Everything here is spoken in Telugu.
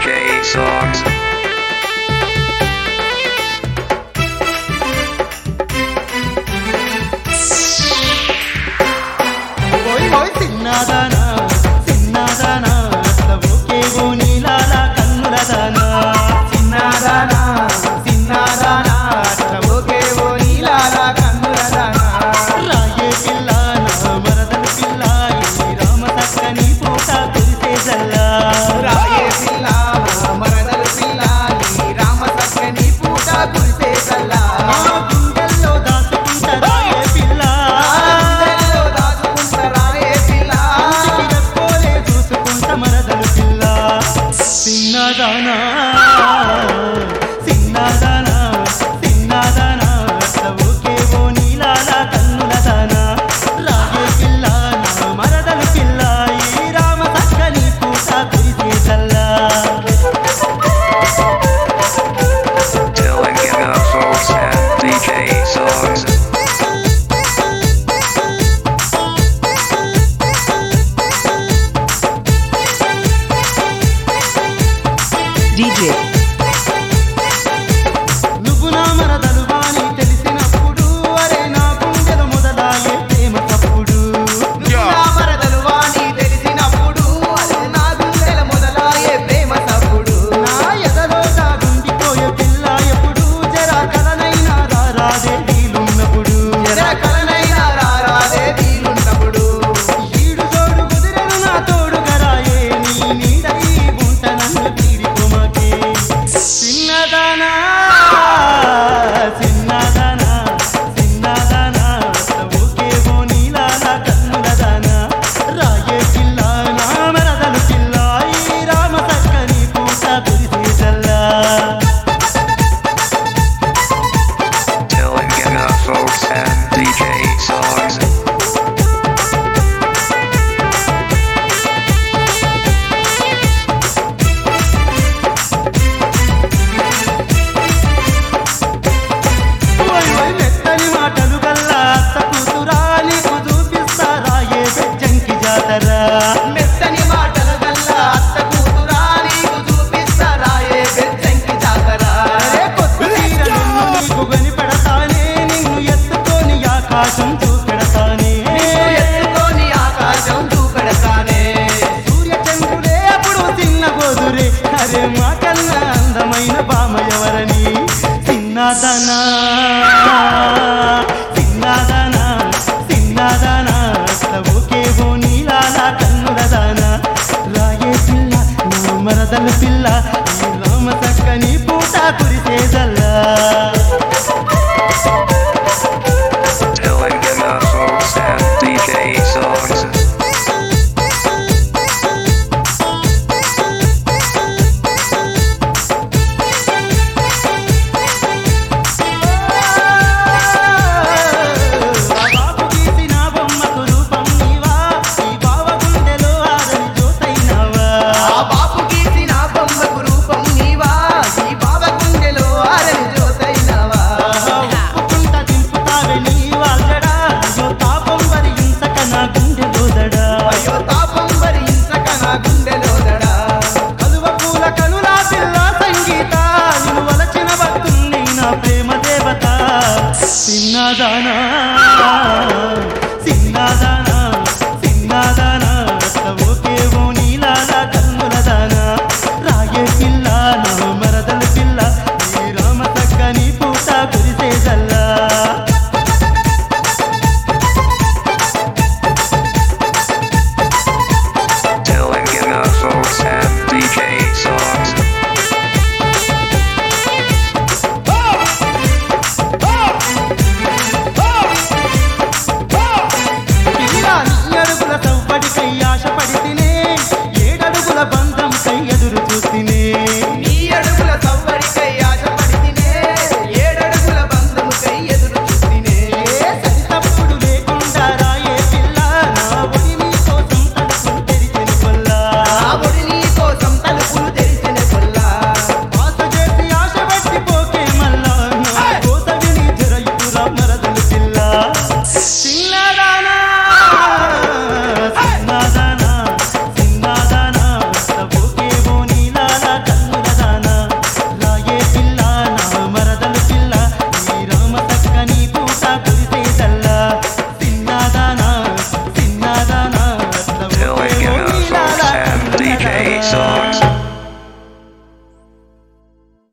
DJ songs. Voy, voy, sinnadana, sinnadana, sabke wo nilala kannudana. Sinnadana, sinnadana, sabke wo nilala kannudana. Raye pillana, maradal pillai, Rama sakkani puta kurise jalla. Raye pillana, maradal pillai, Rama sakkani puta kurise jalla. Gundello daasukunta raye pilla. సిన్నదానా సిన్నదానా సిన్నదానా సవుకే ఓ నీలాల కన్నులదానా రాగే పిల్ల నా మరదలు పిల్ల ఈ రామ సక్కని పూట కురిసే చల్లా Telugu folks and DJ songs. DJ నువ్వు నా మరదలు వాని తెలిసినప్పుడు అరే నా గుండెలు మొదలాయే ప్రేమ తప్పుడు నువ్వు నా మరదలు వాని తెలిసినప్పుడు అరే నా గుండెలు మొదలాయే ప్రేమ తప్పుడు నా ఎదలో దాగుండిపోయే పిల్ల ఎప్పుడు జరా కలనైనా రారాదే వీలున్నప్పుడు జరా కలనైనా రారాదే వీలున్నప్పుడు ఈడు జోడు కుదిరెను నా తోడుగా రాయే నీ నీడై ఉంట నన్ను వీడిపోమాకే సిన్నదానా సిన్నదానా సిన్నదానా సవుకే ఓ నీలాల కన్నులదానా రాయే పిల్ల నా మరదలు పిల్ల ఈ రామ సక్కని పూట కురిసే చల్లా Telugu folks and DJ songs. ఓయ్ ఓయ్ మెత్తని మాటలు గల్లా అత్త కూతురా నీకు చూపిస్తారా ఏ బెజ్జంకి జాతరా మెత్తని మాటలు గల్లా అత్త కూతురా నీకు చూపిస్తారా ఏ బెజ్జంకి జాతరా రే కొత్త తీర నిన్ను నీకు కనిపెడతానే నిన్ను ఎత్తుకొని ఆకాశం చూపెడతానే ఎత్తుకొని ఆకాశం చూపెడతానే సూర్య చంద్రుడే అప్పుడు చిన్న గోదురే అరే మా కన్నా అందమైన బామ ఎవరని సిన్నదానా సిన్నదానా సిన్నదానా సవుకే ఓ నీలాల కన్నులదానా రాయే పిల్ల నా మరదల పిల్ల ఈ రామ చక్కని పూట కురిసే జల్లా Telugu folks and DJ songs. బాబు గీసిన బొమ్మకు రూపం నీవా ఈ బావ గుండెలో ఆరని జ్యోతైనావా బాబు గీసిన బొమ్మకు రూపం నీవా ఈ బావ గుండెలో ఆరని జ్యోతైనావా ఉప్పుకుంట దింపుతావే నీ వాల్జడా అయ్యో తాపం వరించక నా గుండెలోదడా అయ్యో తాపం వరించక నా గుండెలోదడా కలువ పూల కనులా పిల్ల సంగీత నిన్ను వలచిన భక్తుల్ని నా ప్రేమ దేవత సిన్నదానా సిన్నదానా